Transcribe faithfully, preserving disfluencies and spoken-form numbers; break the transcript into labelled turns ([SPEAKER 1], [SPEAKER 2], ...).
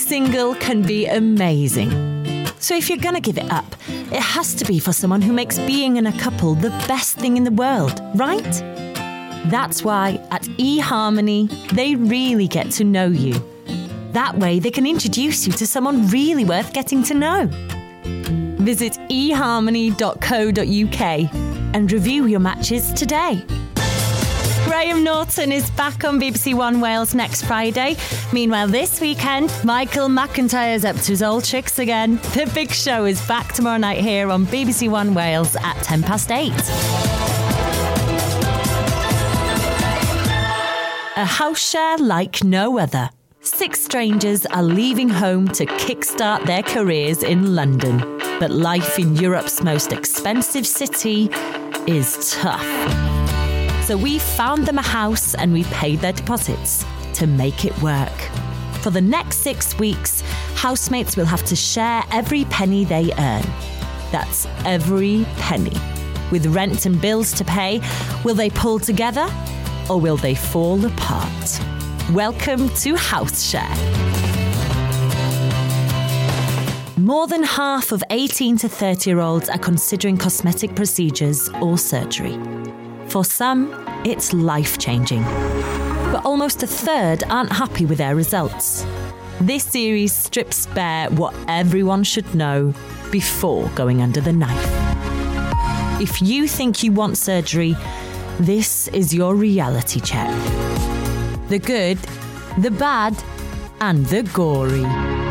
[SPEAKER 1] single can be amazing. So if you're going to give it up, it has to be for someone who makes being in a couple the best thing in the world, right? That's why at eHarmony, they really get to know you. That way they can introduce you to someone really worth getting to know. Visit e harmony dot co dot u k and review your matches today. Graham Norton is back on B B C One Wales next Friday. Meanwhile, this weekend, Michael McIntyre's up to his old tricks again. The Big Show is back tomorrow night here on B B C One Wales at ten past eight. A house share like no other. Six strangers are leaving home to kickstart their careers in London. But life in Europe's most expensive city is tough. So we found them a house and we paid their deposits to make it work. For the next six weeks, housemates will have to share every penny they earn. That's every penny. With rent and bills to pay, will they pull together or will they fall apart? Welcome to House Share. More than half of eighteen to thirty-year-olds are considering cosmetic procedures or surgery. For some, it's life-changing. But almost a third aren't happy with their results. This series strips bare what everyone should know before going under the knife. If you think you want surgery, this is your reality check. The good, the bad, and the gory.